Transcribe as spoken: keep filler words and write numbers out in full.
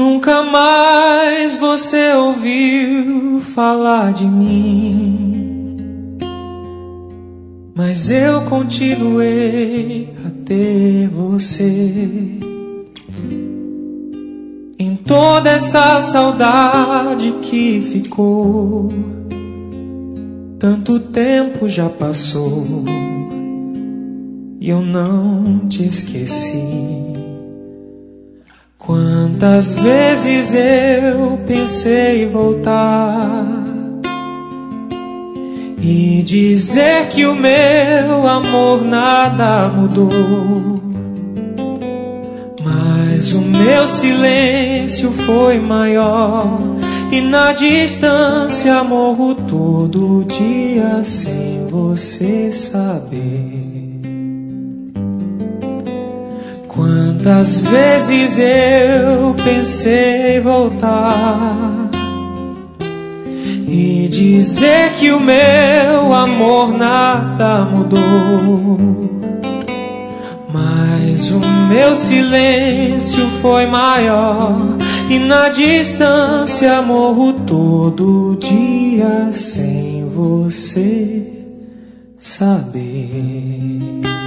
Nunca mais você ouviu falar de mim, mas eu continuei a ter você. Em toda essa saudade que ficou, tanto tempo já passou e eu não te esqueci. Quantas vezes eu pensei em voltar e dizer que o meu amor nada mudou, mas o meu silêncio foi maior e na distância morro todo dia sem você saber. Quantas vezes eu pensei em voltar e dizer que o meu amor nada mudou, mas o meu silêncio foi maior e na distância morro todo dia sem você saber.